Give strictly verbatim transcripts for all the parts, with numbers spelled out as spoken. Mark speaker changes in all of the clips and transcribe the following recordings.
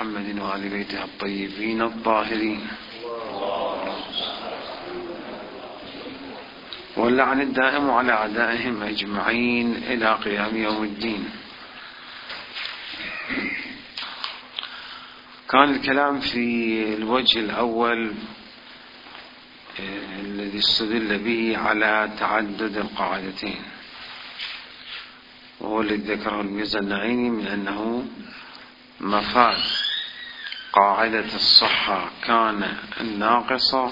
Speaker 1: محمد وآل بيته الطيبين الطاهرين، واللعن الدائم على أعدائهم أجمعين إلى قيام يوم الدين. كان الكلام في الوجه الأول الذي استدل به على تعدد القاعدتين، وهو الذي ذكره الميزانعيني من أنه مفاد قاعدة الصحة كان الناقصة،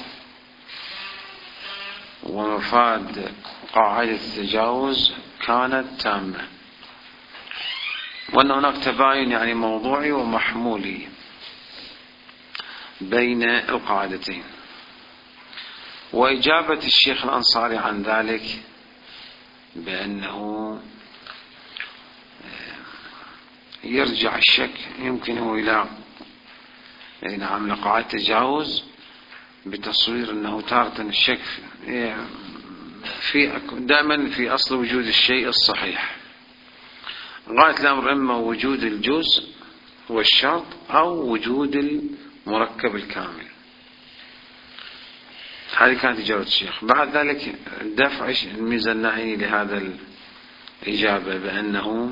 Speaker 1: ومفاد قاعدة التجاوز كانت تامة، وأن هناك تباين يعني موضوعي ومحمولي بين القاعدتين. وإجابة الشيخ الأنصاري عن ذلك بأنه يرجع الشك يمكنه إلى نعم لقاعدة التجاوز بتصوير أنه تارة الشك في دائما في أصل وجود الشيء الصحيح. غاية الأمر إما وجود الجزء والشرط أو وجود المركب الكامل. هذه كانت إجابة الشيخ. بعد ذلك دفع الميزانعيني لهذا الإجابة بأنه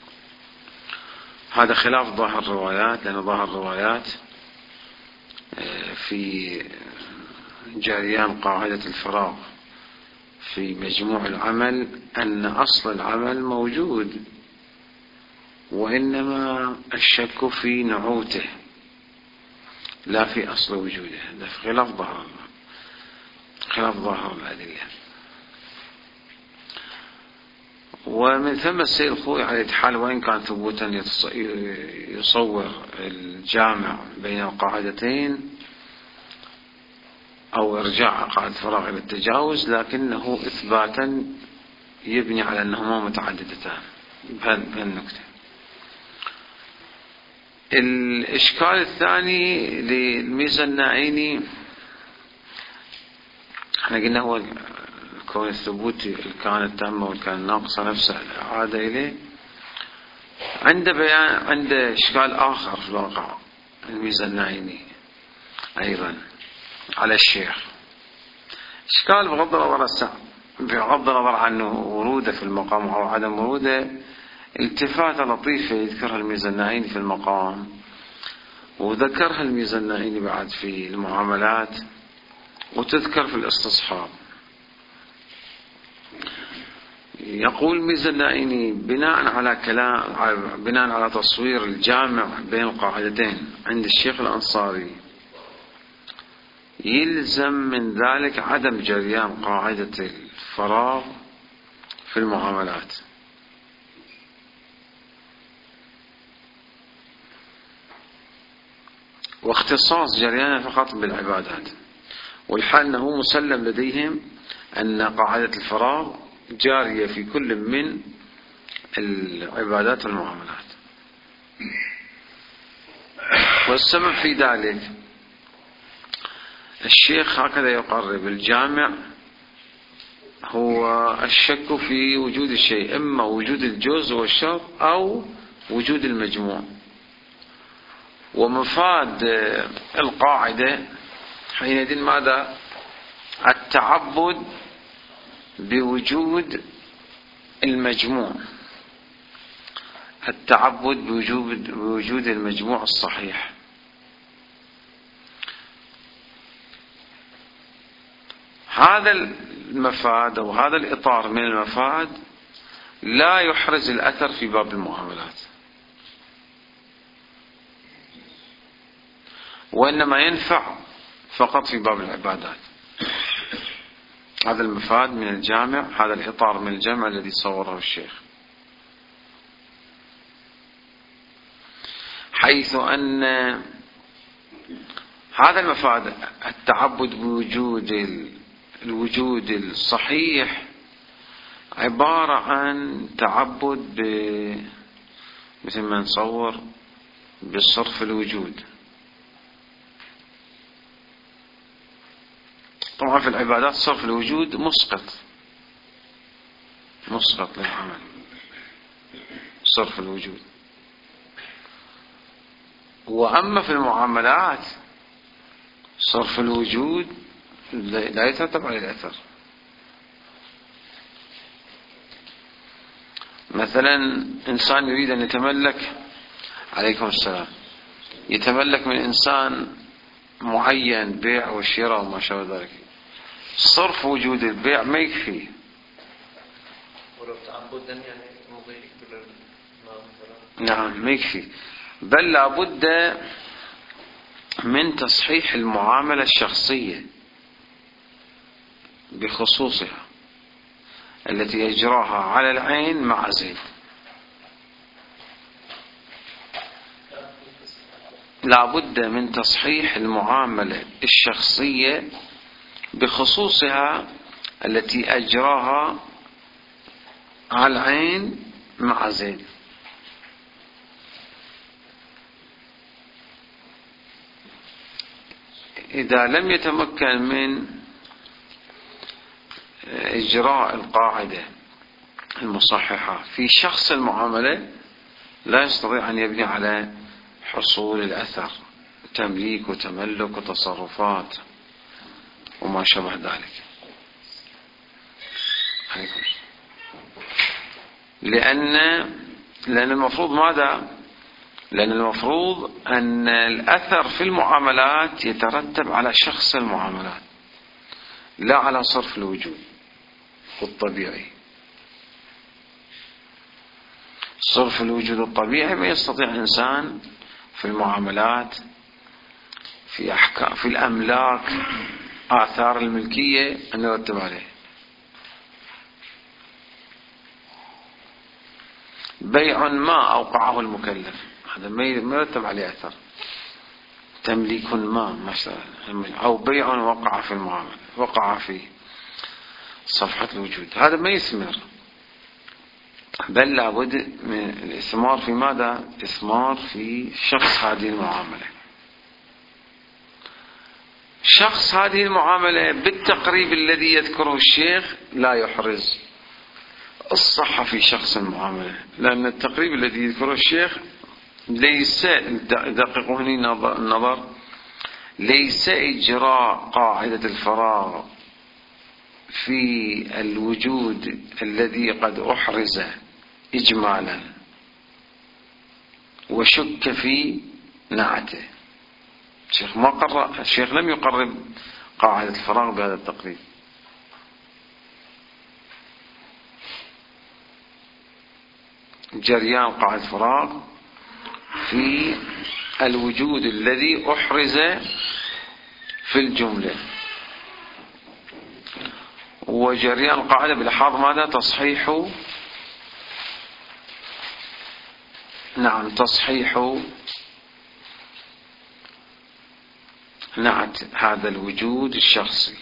Speaker 1: هذا خلاف ظاهر الروايات، لأن ظاهر الروايات في جريان قاعدة الفراغ في مجموع العمل أن أصل العمل موجود، وإنما الشك في نعوته لا في أصل وجوده. هذا خلاف ظاهر خلاف ظاهر الأدلة. ومن ثم السيد الخوئي على الحال وإن كان ثبوتا يصور الجامع بين القاعدتين أو إرجاع قاعدة الفراغ إلى التجاوز، لكنه إثباتا يبني على أنهما متعددتان بهالنكتة. الإشكال الثاني للميزانعيني احنا قلنا هو كون الثبوت كانت تامة وكان ناقصة نفسه عادة إليه. عنده بيان عنده إشكال آخر في الواقع الميزانعيني أيضا على الشيخ، إشكال بغض النظر بغض النظر عن وروده في المقام أو عدم وروده. التفاتة لطيفة يذكرها الميزانعيني في المقام، وذكرها الميزانعيني بعد في المعاملات، وتذكر في الاستصحاب. يقول الميزانعيني بناء على كلام بناء على تصوير الجامع بين القاعدتين عند الشيخ الأنصاري يلزم من ذلك عدم جريان قاعدة الفراغ في المعاملات، واختصاص جريانها فقط بالعبادات، والحال أنه مسلم لديهم أن قاعدة الفراغ جارية في كل من العبادات والمعاملات. والسبب في ذلك الشيخ هكذا يقرب الجامع هو الشك في وجود الشيء، إما وجود الجزء والشرط أو وجود المجموع. ومفاد القاعدة حينئذ ماذا؟ التعبد بوجود المجموع، التعبد بوجود بوجود المجموع الصحيح. هذا المفاد أو هذا الإطار من المفاد لا يحرز الأثر في باب المعاملات، وإنما ينفع فقط في باب العبادات. هذا المفاد من الجامع، هذا الإطار من الجامع الذي صوره الشيخ، حيث أن هذا المفاد التعبد بوجود الوجود الصحيح عبارة عن تعبد ب مثل ما نصور بصرف الوجود. طبعا في العبادات صرف الوجود مسقط مسقط للعمل، صرف الوجود. وأما في المعاملات صرف الوجود لا يترتب عليه الأثر. مثلا إنسان يريد أن يتملك، عليكم السلام، يتملك من إنسان معين بيع وشراء وما شابه ذلك، صرف وجود البيع ما يكفي. نعم ما يكفي، بل لابد من تصحيح المعاملة الشخصية بخصوصها التي يجراها على العين مع زيد. لابد من تصحيح المعاملة الشخصية بخصوصها التي أجراها على العين مع زيد. إذا لم يتمكن من إجراء القاعدة المصححة في شخص المعاملة لا يستطيع أن يبني على حصول الأثر، تمليك وتملك وتصرفات وما شابه ذلك. لأن لأن المفروض ماذا؟ لأن المفروض أن الأثر في المعاملات يترتب على شخص المعاملات لا على صرف الوجود الطبيعي. صرف الوجود الطبيعي ما يستطيع إنسان في المعاملات في أحكام في الأملاك آثار الملكية أن يرتب عليه. بيع ما أوقعه المكلف هذا ما يرتب عليه أثر. تمليك ما مثلا أو بيع وقع في المعاملة وقع في صفحة الوجود هذا ما يثمر، بل لابد من الإثمار في ماذا؟ إثمار في شخص هذه المعاملة. شخص هذه المعاملة بالتقريب الذي يذكره الشيخ لا يحرز الصحة في شخص المعاملة، لأن التقريب الذي يذكره الشيخ ليس، دققوا هنا النظر، ليس إجراء قاعدة الفراغ في الوجود الذي قد أحرز إجمالا وشك في نعته. الشيخ ما قرر، الشيخ لم يقرب قاعدة الفراغ بهذا التقريب. جريان قاعدة الفراغ في الوجود الذي أحرز في الجملة، وجريان القاعدة بلحاظ ماذا؟ تصحيح، نعم تصحيح نعت هذا الوجود الشخصي.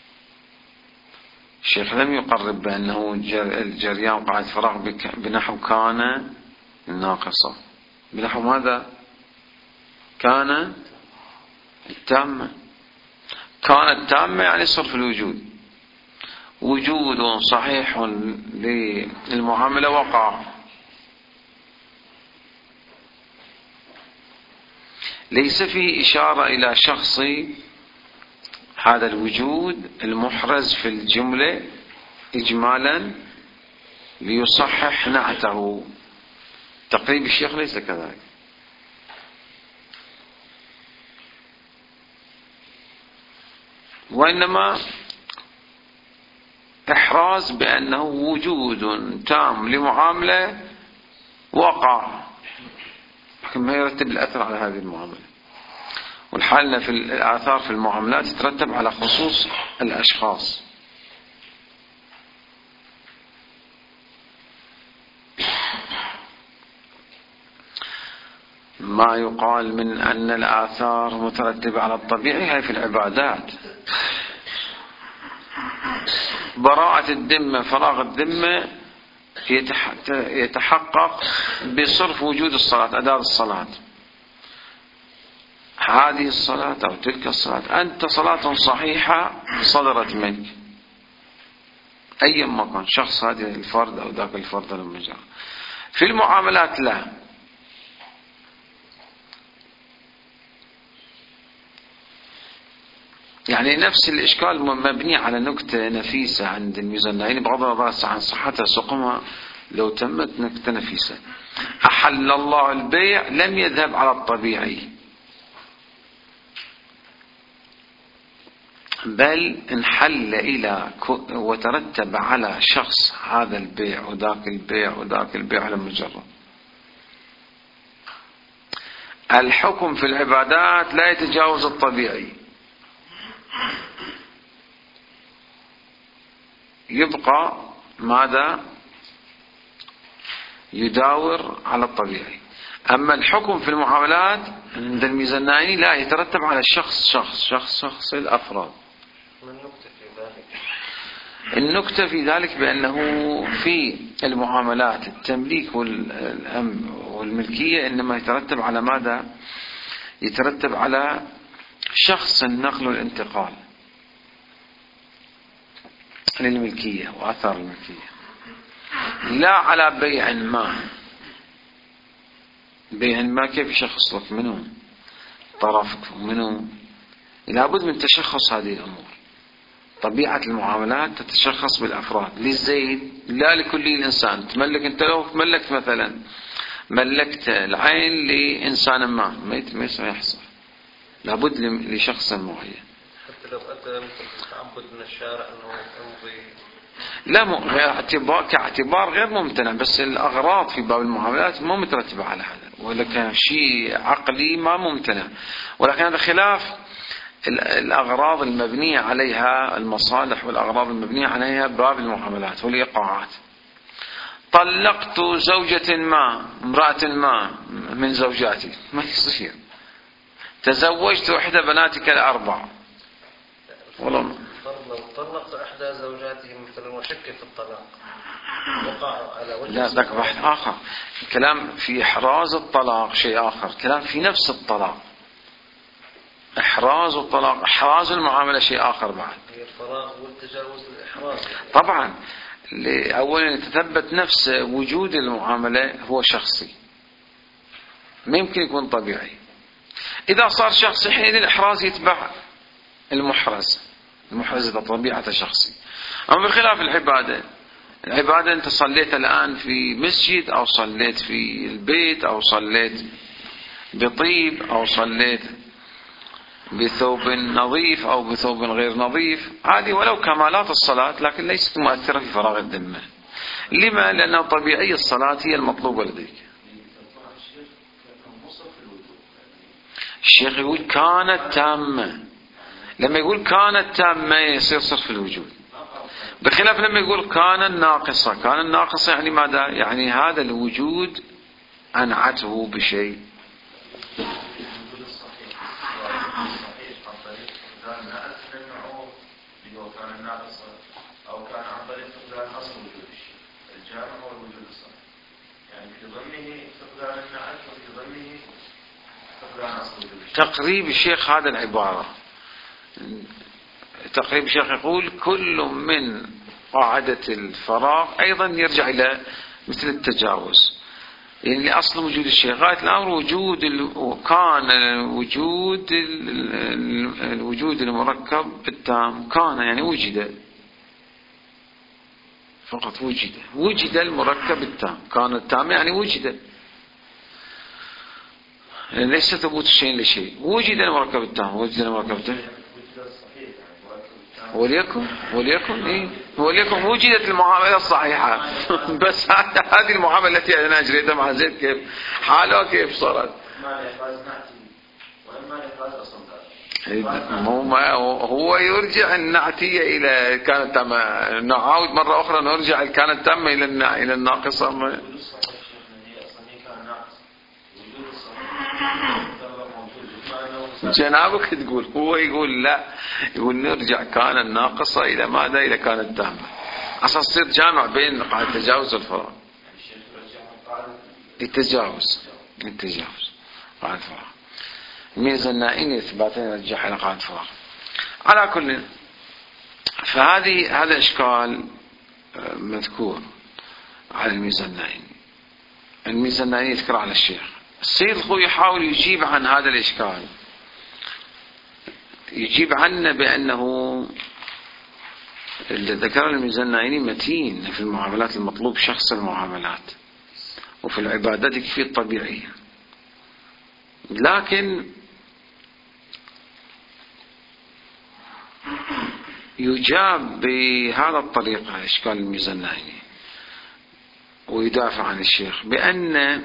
Speaker 1: الشيخ لم يقرب بأنه الجريان قاعدة فراغ بنحو كان الناقصة، بنحو ماذا؟ كان التامة. كانت التامة يعني صرف الوجود، وجود صحيح للمعاملة وقع، ليس فيه إشارة إلى شخص هذا الوجود المحرز في الجملة إجمالا ليصحح نعته. تقريب الشيخ ليس كذلك، وإنما إحراز بأنه وجود تام لمعاملة وقع، لكن ما يرتب الأثر على هذه المعاملة. والحالنا في الآثار في المعاملات تترتب على خصوص الأشخاص. ما يقال من أن الآثار مترتبة على الطبيعي هي في العبادات. براءة الذمة، فراغ الذمة يتحقق بصرف وجود الصلاة، أداء الصلاة، هذه الصلاة أو تلك الصلاة، أنت صلاة صحيحة صدرت منك أي مكان، شخص هذه الفرد أو ذاك الفرد لما جاء. في المعاملات لا، يعني نفس الإشكال مبني على نكتة نفيسة عند الميزانيين بغض النظر عن صحتها سقمها لو تمت نكتة نفيسة. أحل الله البيع لم يذهب على الطبيعي بل انحل إلى وترتب على شخص هذا البيع وذاك البيع وذاك البيع على مجرد. الحكم في العبادات لا يتجاوز الطبيعي، يبقى ماذا؟ يداور على الطبيعي. أما الحكم في المعاملات عند الميزانيين لا يترتب على الشخص شخص شخص شخص الأفراد. النكتة في ذلك بأنه في المعاملات التمليك والملكية إنما يترتب على ماذا؟ يترتب على شخص النقل والانتقال للملكية وأثار الملكية، لا على بيع ما. بيع ما كيف يشخص لك منه طرفك ومنه؟ لابد من تشخص هذه الأمور. طبيعة المعاملات تتشخص بالأفراد للزيد لا لكل الإنسان. تملك أنت لو ملكت مثلا ملكت العين لإنسان ما ما يحصل، لابد لشخص معين.
Speaker 2: حتى لو أتى تعبد من الشارع أنه يمضي
Speaker 1: لا م... اعتبار كاعتبار غير ممتنع، بس الأغراض في باب المعاملات مو مترتبة على هذا، ولا كان شيء عقلي ما ممتنع، ولكن هذا خلاف الأغراض المبنية عليها المصالح والأغراض المبنية عليها باب المعاملات والإيقاعات. طلقت زوجة ما امرأة ما من زوجاتي، ما يصير. تزوجت إحدى بناتك الأربع، والله
Speaker 2: لو طلقت إحدى زوجاته مثلا وشك في الطلاق وقع على وجه
Speaker 1: لا ذاك بحث آخر. الكلام في إحراز الطلاق شيء آخر، كلام في نفس الطلاق. إحراز الطلاق إحراز المعاملة شيء آخر بعد.
Speaker 2: الفراغ والتجاوز الإحراز
Speaker 1: طبعا أولا تثبت نفس وجود المعاملة هو شخصي، ما يمكن يكون طبيعي. إذا صار شخصي حينئذ الإحراز يتبع المحرز، المحرز إذا طبيعة شخصي. أما بخلاف العبادة، العبادة أنت صليت الآن في مسجد أو صليت في البيت أو صليت بطيب أو صليت بثوب نظيف أو بثوب غير نظيف، هذه ولو كمالات الصلاة لكن ليست مؤثرة في فراغ الذمة. لما؟ لأن طبيعي الصلاة هي المطلوبة لديك. الشيخ يقول كانت تامة، لما يقول كانت تامة يصير صرف الوجود، بخلاف لما يقول كان ناقصة. كان ناقصة يعني ماذا؟ يعني هذا الوجود أنعته بشيء. تقريب الشيخ هذا العبارة، تقريب الشيخ يقول كل من قاعدة الفراغ أيضا يرجع إلى مثل التجاوز، يعني لأصل وجود الشيء غاية الأمر وجود ال... وكان وجود ال... الوجود المركب التام كان يعني وجد، فقط وجد وجد المركب التام. كان التام يعني وجد، ليس ثبوت الشيء لشيء. وجد المركب التام، وجد المركب التام وليكن وليكن إيه وليكن وجدت المعاملة الصحيحة بس هذه المعاملة التي أنا أجريتها مع زيد كيف حالها كيف صارت؟ هو يرجع النعتية إلى كانت تامة، نعاود مرة أخرى نرجع كانت تامة إلى إلى الناقصة. جنابك تقول، هو يقول لا، يقول نرجع كان الناقصة إلى ماذا؟ إلى كانت تامة، عشان تصير جامع بين قاعدة التجاوز والفراغ. التجاوز التجاوز قاعدة الفراغ، الميزانيين إثباتين يرجع إلى قاعدة الفراغ. على كل، فهذه هذا إشكال مذكور على الميزانيين. الميزانيين يذكر على الشيخ. السيد الخوي يحاول يجيب عن هذا الإشكال، يجيب عنا بأنه اللي ذكر الميزانعيني متين في المعاملات، المطلوب شخص المعاملات، وفي العبادات يكفي الطبيعية. لكن يجاب بهذا الطريقة إشكال الميزانعيني، ويدافع عن الشيخ بأن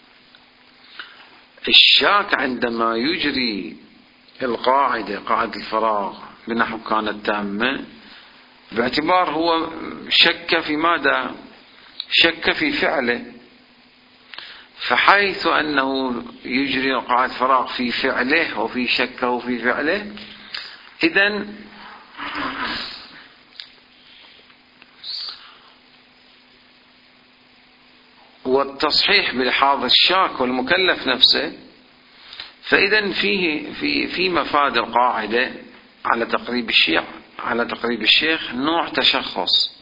Speaker 1: الشاك عندما يجري القاعدة قاعدة الفراغ بنحو كانت تامة، باعتبار هو شك في ماذا؟ شك في فعله، فحيث أنه يجري قاعدة الفراغ في فعله وفي شكه في فعله، إذن والتصحيح بلحاظ الشاك والمكلف نفسه، فإذن فيه في في مفاد القاعدة على تقريب الشيخ على تقريب الشيخ نوع تشخص،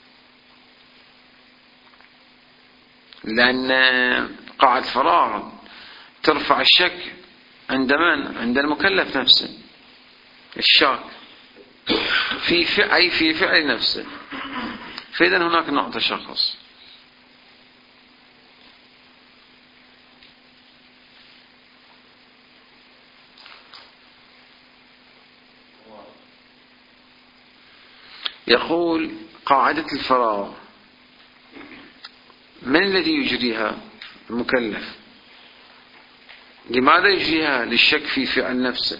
Speaker 1: لأن قاعدة فراغ ترفع الشك عند من؟ عند المكلف نفسه، الشاك في فعل أي في فعل نفسه، فإذن هناك نوع تشخص. يقول قاعدة الفراغ من الذي يجريها؟ المكلف. لماذا يجريها؟ للشك في فعل نفسه.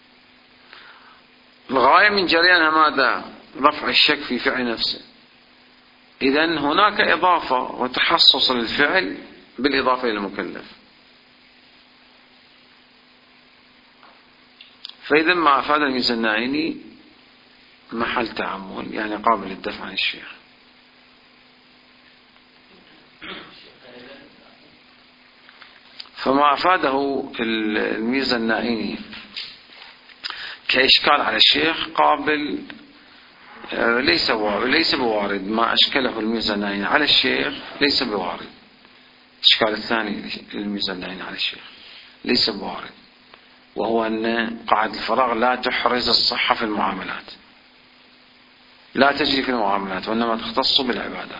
Speaker 1: الغاية من جريانها ماذا؟ رفع الشك في فعل نفسه. إذن هناك إضافة وتحصص للفعل بالإضافة إلى المكلف، فإذا ما أفاد الميزانعيني محل تعمل، يعني قابل للدفع عن الشيخ. فما أفاده الميزانعيني كإشكال على الشيخ قابل ليس ليس بوارد، ما أشكله الميزانعيني على الشيخ ليس بوارد. الإشكال الثاني للميزانعيني على الشيخ ليس بوارد، وهو أن قاعدة الفراغ لا تحرز الصحة في المعاملات، لا تجري في المعاملات، وإنما تختص بالعبادات.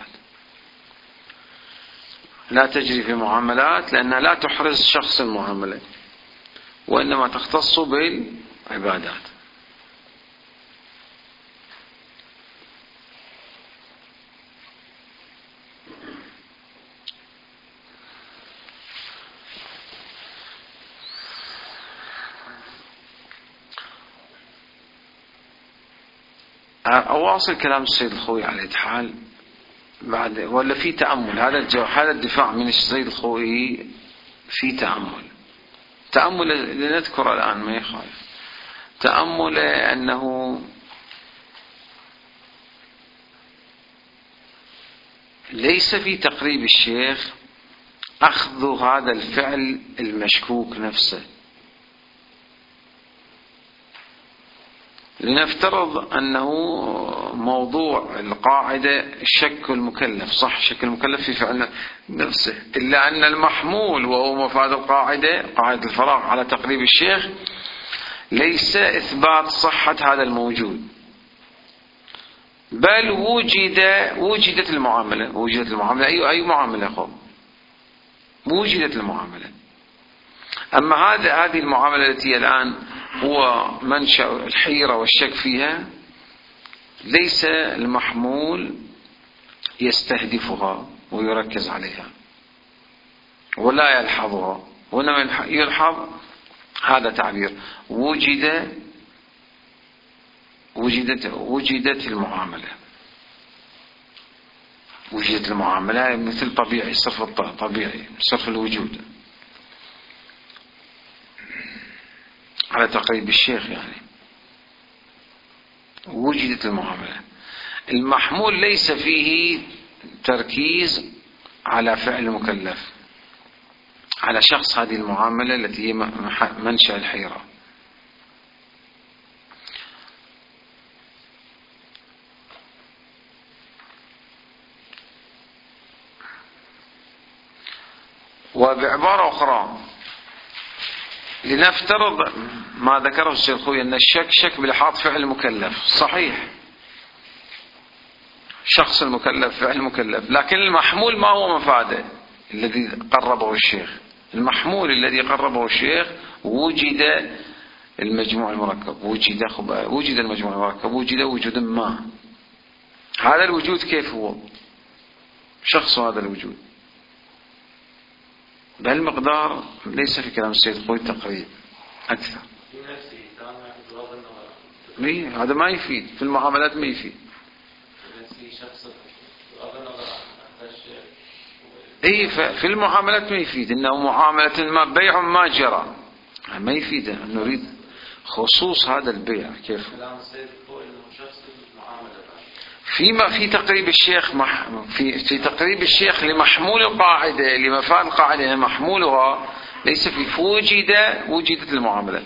Speaker 1: لا تجري في المعاملات لأنها لا تحرز شخص المعاملة، وإنما تختص بالعبادات. أواصل كلام السيد الخوئي على الحال بعد، ولا في تأمل؟ هذا الجو هذا الدفاع من السيد الخوئي في تأمل تأمل لنذكر الآن ما يخالف. تأمل أنه ليس في تقريب الشيخ أخذ هذا الفعل المشكوك نفسه. لنفترض أنه موضوع القاعدة الشك المكلف، صح، شك المكلف في فعل نفسه، إلا أن المحمول وهو مفاد القاعدة قاعدة الفراغ على تقريب الشيخ ليس إثبات صحة هذا الموجود، بل وجد وجدت المعاملة وجدت المعاملة أي أي معاملة خب وجدت المعاملة. أما هذا هذه المعاملة التي الآن هو منشأ الحيرة والشك فيها، ليس المحمول يستهدفها ويركز عليها ولا يلحظها، وإنما يلحظ هذا تعبير وجد وجدت وجدت المعاملة وجدت المعاملة مثل طبيعي، صرف طبيعي، صرف الوجود على تقريب الشيخ، يعني وجدت المعاملة. المحمول ليس فيه تركيز على فعل المكلف، على شخص هذه المعاملة التي هي منشأ الحيرة. وبعبارة أخرى، لنفترض ما ذكره الشيخ الخوي أن الشك شك بلحاظ فعل المكلف، صحيح شخص المكلف فعل المكلف، لكن المحمول ما هو مفاده الذي قربه الشيخ. المحمول الذي قربه الشيخ وجد المجموع المركب، وجد وجد المجموع المركب، وجد وجود ما. هذا الوجود كيف هو؟ شخص هذا الوجود بهالمقدار ليس في كلام السيد الخوي تقريب أكثر. هذا ما يفيد في المعاملات، ما يفيد. اي في المعاملات ما يفيد، انه معاملة ما بيع ما جرى ما يفيد. نريد خصوص هذا البيع كيف فيما في تقريب الشيخ مح في في تقريب الشيخ لمحمول القاعدة لمفاد القاعدة محمولها ليس في فوجد وجدت المعاملة.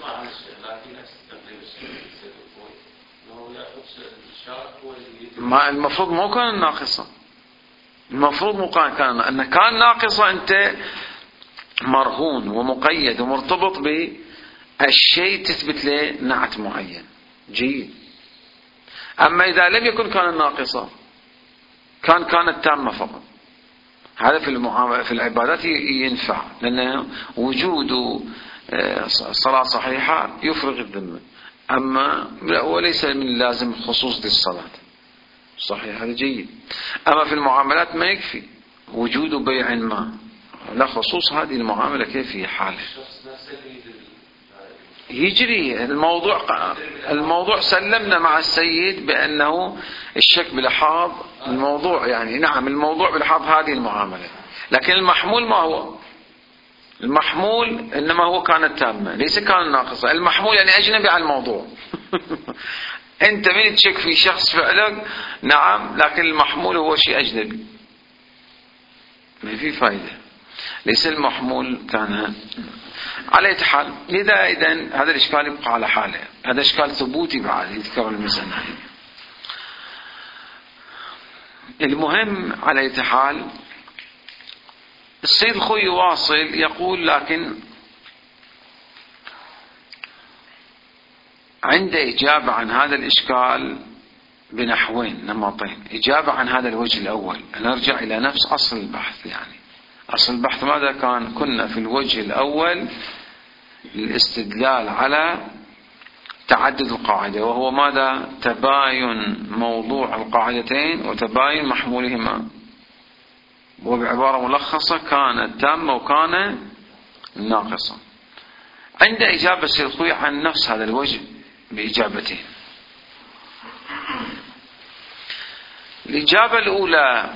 Speaker 1: ما المفروض مو كان ناقصة، المفروض مو كان كان أن كان ناقصة أنت مرهون ومقيد ومرتبط بالشيء تثبت له نعت معين جيد. أما إذا لم يكن كان ناقصة كان كانت تامة فقط. هذا في المعاملة في العبادات ينفع، لأن وجود صلاة صحيحة يفرغ الذمة. أما وليس من لازم خصوص للصلاة صحيح، هذا جيد. أما في المعاملات ما يكفي وجود بيع ما، لا خصوص هذه المعاملة كيف هي حاله يجري الموضوع. الموضوع سلمنا مع السيد بأنه الشك بلحاظ الموضوع، يعني نعم الموضوع بلحاظ هذه المعاملة، لكن المحمول ما هو؟ المحمول إنما هو كانت تامة ليس كان ناقصة. المحمول يعني أجنبي عن الموضوع. أنت من تشك في شخص فعلا نعم، لكن المحمول هو شيء أجنبي ما في فائدة، ليس المحمول كان على أي حال. لذا إذن هذا الإشكال يبقى على حاله، هذا إشكال ثبوتي بعد يذكر الميزانية. المهم على أي حال السيد الخوي يواصل يقول لكن عند إجابة عن هذا الإشكال بنحوين نمطين. إجابة عن هذا الوجه الأول، نرجع إلى نفس أصل البحث. يعني أصل البحث ماذا كان؟ كنا في الوجه الأول للاستدلال على تعدد القاعدة، وهو ماذا؟ تباين موضوع القاعدتين وتباين محمولهما، وبعبارة ملخصة كانت تامة وكان ناقصة. عند إجابة السيد الخوي عن نفس هذا الوجه بإجابتين. الإجابة الأولى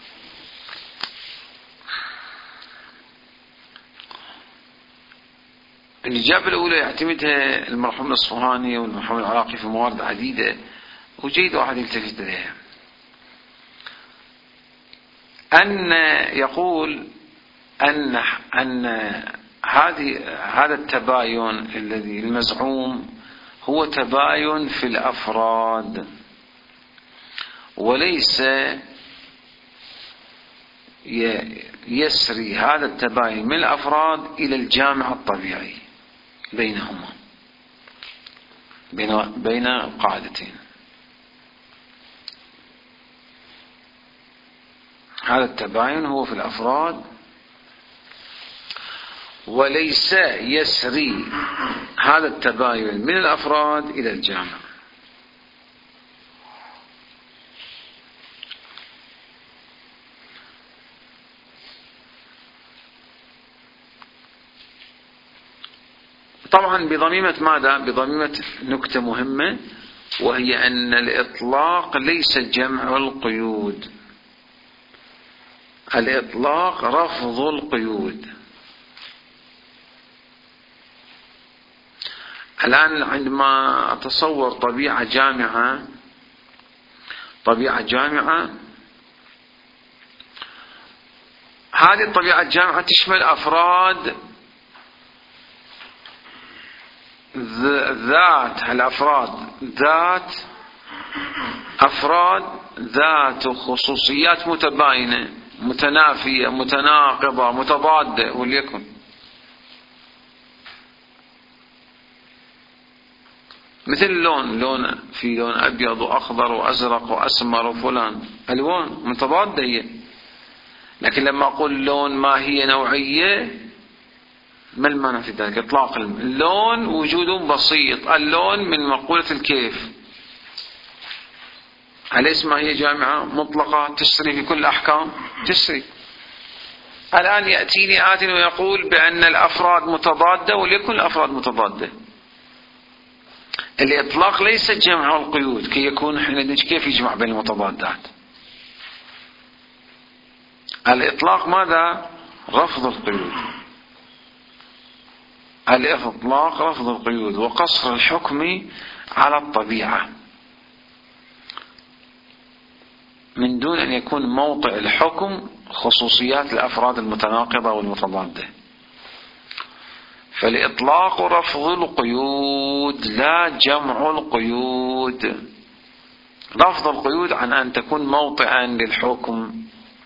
Speaker 1: الإجابة الأولى يعتمدها المرحوم الأصفهاني والمرحوم العراقي في موارد عديدة، وجيد واحد يلتفت إليها. أن يقول أن أن هذه هذا التباين الذي المزعوم هو تباين في الأفراد، وليس يسري هذا التباين من الأفراد إلى الجامع الطبيعي بينهما بين بين قاعدتين. هذا التباين هو في الأفراد، وليس يسري هذا التباين من الأفراد إلى الجامع. طبعا بضميمة ماذا؟ بضميمة نكتة مهمة، وهي أن الإطلاق ليس جمع القيود. الإطلاق رفض القيود. الآن عندما أتصور طبيعة جامعة طبيعة جامعة هذه الطبيعة الجامعة تشمل أفراد ذات الأفراد ذات أفراد ذات خصوصيات متباينة متنافية متناقضة متضادة وليكن. مثل اللون، لون في لون أبيض وأخضر وأزرق وأسمر وفلان، ألوان متضادة هي. لكن لما أقول لون ما هي نوعية، ما المعنى في ذلك؟ إطلاق اللون وجوده بسيط. اللون من مقولة الكيف، أليس ما هي جامعة مطلقة تسري في كل الأحكام؟ تسري. الآن يأتيني آت ويقول بأن الأفراد متضادة، وليكن الأفراد متضادة. الإطلاق ليس جمع القيود كي يكون حين كيف يجمع بين المتضادات. الإطلاق ماذا؟ رفض القيود. الإطلاق رفض القيود وقصر الحكم على الطبيعة من دون أن يكون موطئ الحكم خصوصيات الأفراد المتناقضة والمتضادة. فالإطلاق رفض القيود لا جمع القيود. رفض القيود عن أن تكون موطئا للحكم.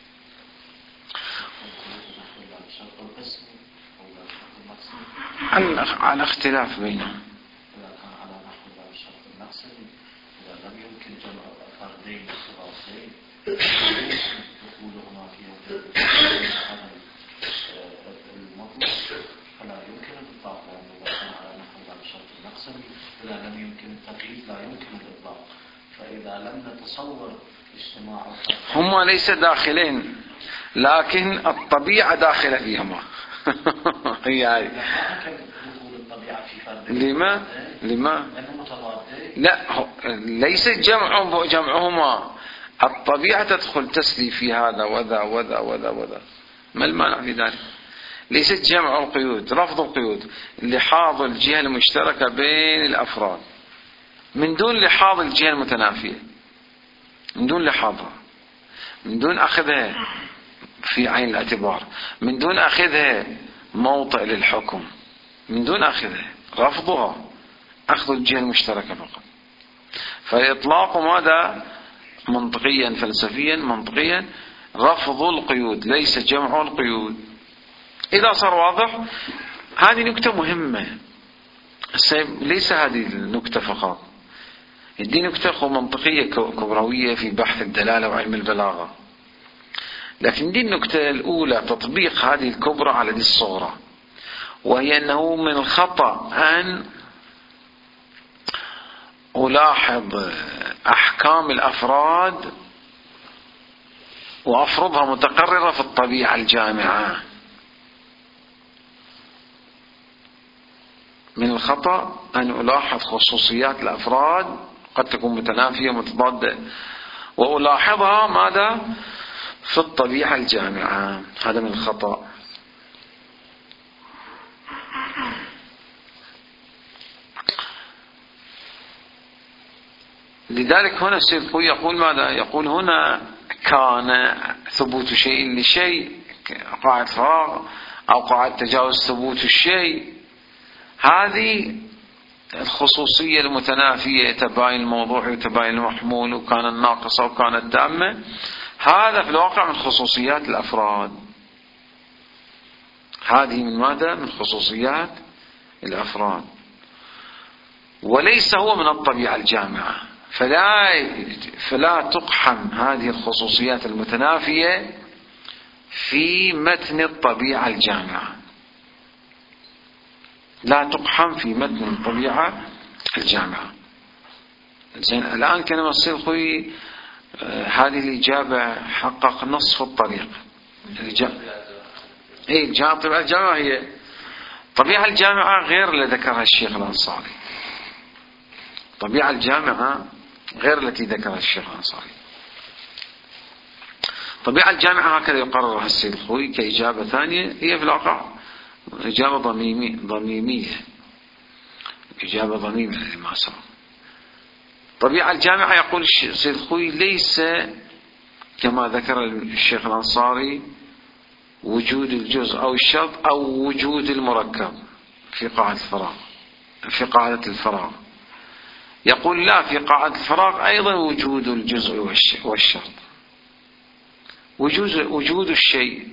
Speaker 1: على اختلاف بينهم.
Speaker 3: إذا لم يمكن التقييد لا يمكن الإطلاق. فإذا لم نتصور اجتماع
Speaker 1: هم ليس داخلين، لكن الطبيعة داخلة فيهما. هي هاي. لما؟ لما؟ لا، ليس جمع جمعهما. الطبيعة تدخل تسري في هذا وذا وذا وذا وذا. ما المانع في ذلك؟ ليست جمع القيود، رفض القيود، لحاظ الجهة المشتركة بين الأفراد من دون لحاظ الجهة المتنافية، من دون لحاظها، من دون أخذها في عين الاعتبار، من دون أخذها موطئ للحكم، من دون أخذها، رفضها، أخذ الجهة المشتركة فقط. فإطلاق ماذا؟ منطقيا فلسفيا منطقيا رفض القيود ليس جمع القيود. إذا صار واضح، هذه نكتة مهمة. ليس هذه النكتة فقط، دي نكتة منطقية كبروية في بحث الدلالة وعلم البلاغة. لكن دي النكتة الأولى تطبيق هذه الكبرى على دي الصغرى، وهي أنه من الخطأ أن ألاحظ أحكام الأفراد وأفرضها متقررة في الطبيعة الجامعة. من الخطأ أن ألاحظ خصوصيات الأفراد قد تكون متنافية متضادة، وألاحظها ماذا؟ في الطبيعة الجامعة. هذا من الخطأ. لذلك هنا السيد الخوي يقول ماذا؟ يقول هنا كان ثبوت شيء لشيء قاعدة فراغ أو قاعدة تجاوز ثبوت الشيء، هذه الخصوصية المتنافية، تباين الموضوع وتباين المحمول، وكان الناقصة وكان التامة، هذا في الواقع من خصوصيات الأفراد. هذه من ماذا؟ من خصوصيات الأفراد، وليس هو من الطبيعة الجامعة. فلا فلا تقحم هذه الخصوصيات المتنافية في متن الطبيعة الجامعة، لا تقحم في متن الطبيعة الجامعة. زين، الآن كلمة السيد خوي هذه الإجابة حقق نصف الطريق. الإجابة إيه طبيعة الجامعة هي طبيعة الجامعة غير اللي ذكرها الشيخ الأنصاري. طبيعة الجامعة غير التي ذكرها الشيخ الأنصاري. طبيعة الجامعة هكذا يقررها السيد الخوي كإجابة ثانية، هي في الواقع إجابة ضميمية ضميمية إجابة ضميمة لما سبق. طبيعة الجامعة يقول السيد الخوي ليس كما ذكر الشيخ الأنصاري وجود الجزء أو الشرط أو وجود المركب في قاعدة الفراغ في قاعدة الفراغ. يقول لا، في قاعدة الفراغ أيضا وجود الجزء والشرط، وجود وجود الشيء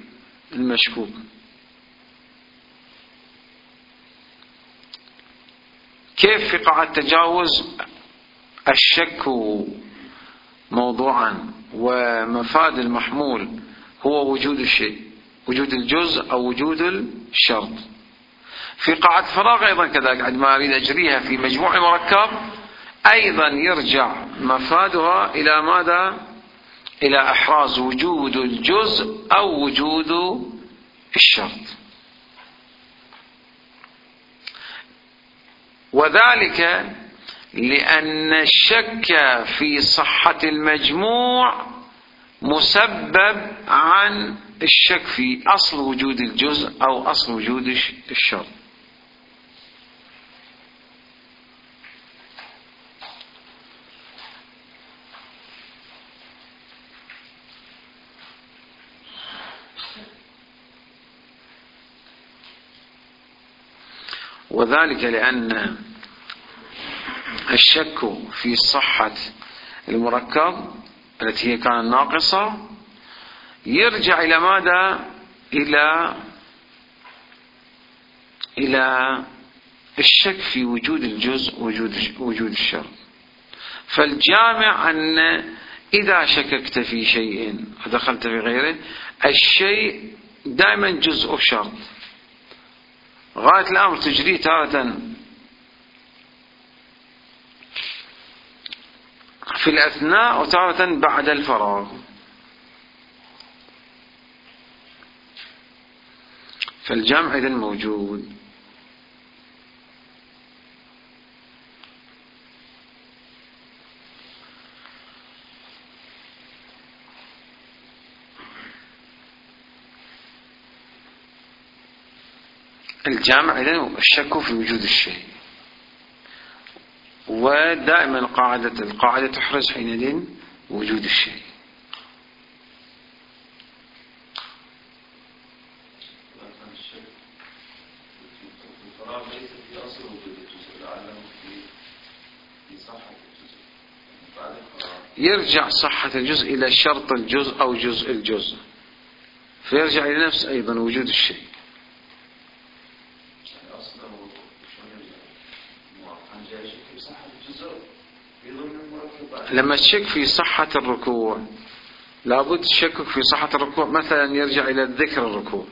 Speaker 1: المشكوك. كيف في قاعدة التجاوز الشك موضوعا ومفاد المحمول هو وجود الشيء، وجود الجزء أو وجود الشرط. في قاعدة الفراغ أيضا كذلك، عندما أريد أجريها في مجموع مركب أيضا يرجع مفادها إلى ماذا؟ إلى إحراز وجود الجزء أو وجود الشرط. وذلك لأن الشك في صحة المجموع مسبب عن الشك في أصل وجود الجزء أو أصل وجود الشرط. وذلك لأن الشك في صحة المركب التي هي كانت ناقصة يرجع إلى ماذا؟ إلى إلى الشك في وجود الجزء وجود وجود الشرط. فالجامع أن إذا شككت في شيء ودخلت في غيره، الشيء دائما جزء شرط. غاية الأمر تجريه تارة في الأثناء وتارة بعد الفراغ. فالجمع إذن موجود. الجامع إذن الشك في وجود الشيء، ودائما قاعدة القاعدة تحرز حينئذ وجود الشيء. يرجع صحة الجزء إلى شرط الجزء أو جزء الجزء، فيرجع إلى نفس أيضا وجود الشيء. لما تشك في صحة الركوع لابد تشكك في صحة الركوع، مثلا يرجع إلى ذكر الركوع،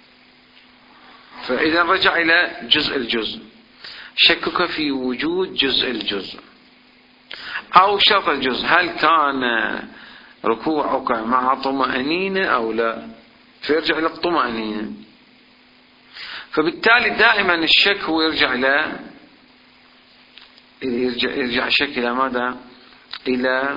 Speaker 1: فإذا رجع إلى جزء الجزء شكك في وجود جزء الجزء أو شرط الجزء، هل كان ركوعك مع طمأنينة أو لا، فيرجع إلى الطمأنينة. فبالتالي دائما الشك هو يرجع إلى يرجع, يرجع الشك إلى ماذا؟ إلى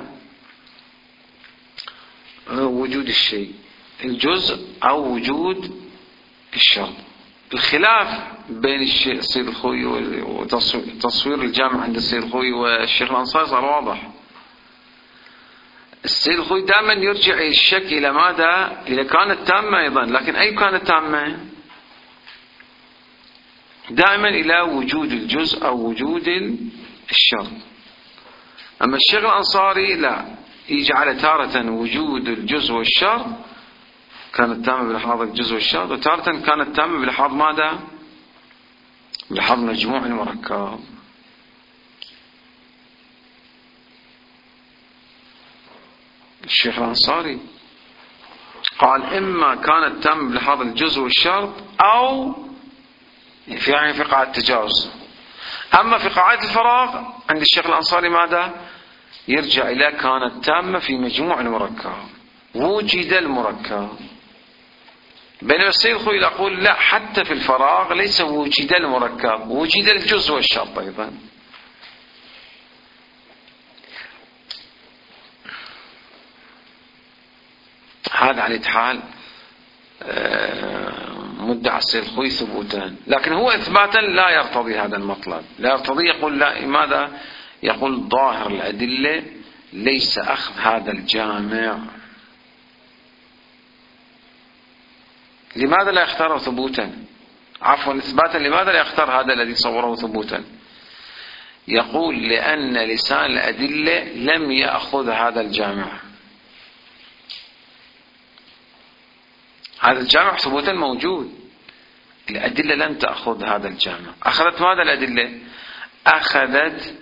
Speaker 1: وجود الشيء الجزء أو وجود الشرط. الخلاف بين السيد الخوي وتصوير الجامع عند السيد الخوي والشيخ الأنصاري صار واضح. السيد الخوي دائما يرجع الشك إلى ماذا؟ إلى كانت تامة أيضا، لكن أي كانت تامة؟ دائما إلى وجود الجزء أو وجود الشرط. أما الشيخ الأنصاري لا، يجعل تارة وجود الجزء والشرط كانت تامة بلحاظ الجزء والشرط، وتارة كانت تامة بلحاظ ماذا؟ بلحاظ مجموع المركب. الشيخ الأنصاري قال إما كانت تامة بلحاظ الجزء والشرط أو في يعني في قاعدة التجاوز. أما في قاعدة الفراغ عند الشيخ الأنصاري ماذا؟ يرجع إلى كانت تامة في مجموع المركب، وجد المركب. بينما السيد الخوي يقول لا، حتى في الفراغ ليس وجد المركب، وجد الجزء والشرط أيضا. هذا على حال مدعى السيد الخوي ثبوتا، لكن هو إثباتا لا يرتضي هذا المطلب، لا يرتضي. يقول لا، ماذا؟ يقول ظاهر الأدلة ليس أخذ هذا الجامع. لماذا لا يختاره ثبوتا؟ عفوا إثباتا. لماذا لا يختار هذا الذي صوره ثبوتا؟ يقول لأن لسان الأدلة لم يأخذ هذا الجامع. هذا الجامع ثبوتا موجود، الأدلة لم تأخذ هذا الجامع. أخذت ماذا الأدلة؟ أخذت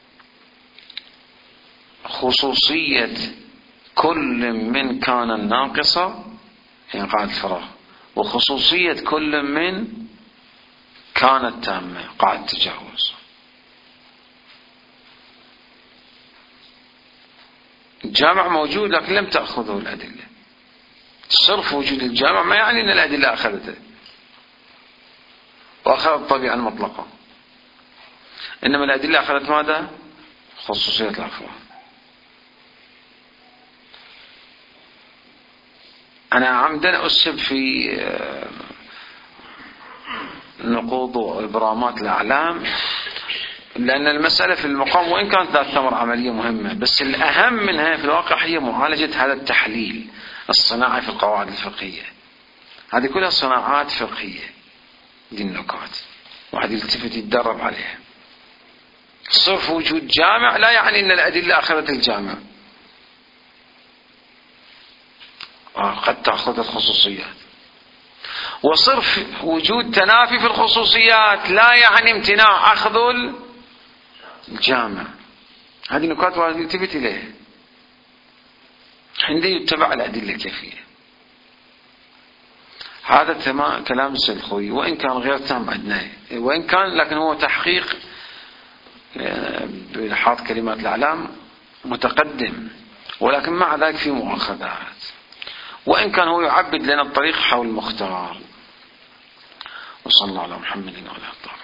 Speaker 1: خصوصية كل من كان الناقصة يعني قاعدة الفراغ، وخصوصية كل من كانت تامة قاعدة التجاوز. الجامع موجود لكن لم تأخذه الأدلة. صرف وجود الجامع ما يعني أن الأدلة أخذته وأخذت الطبيعة المطلقة، إنما الأدلة أخذت ماذا؟ خصوصية الأفراد. أنا عمدا أسب في نقوض وإبرامات الأعلام، لأن المسألة في المقام وإن كانت ذات ثمر عملية مهمة، بس الأهم منها في الواقع هي معالجة هذا التحليل الصناعي في القواعد الفقهية. هذه كلها صناعات فقهية، دي النكات واحد يلتفت يتدرب عليها. صرف وجود جامع لا يعني أن الأدلة أخذت الجامع، قد تأخذ الخصوصيات. وصرف وجود تنافي في الخصوصيات لا يعني امتناع أخذ الجامع. هذه نكات واحد يلتفت إليها عندما يتبع الأدلة الكافية. هذا تمام كلام السيد الخوي، وإن كان غير تام عندنا، وإن كان لكن هو تحقيق بلحاظ كلمات الأعلام متقدم، ولكن مع ذلك في مؤاخذات، وإن كان هو يعبد لنا الطريق حول المختار. وصلى الله على محمد وعلى آله.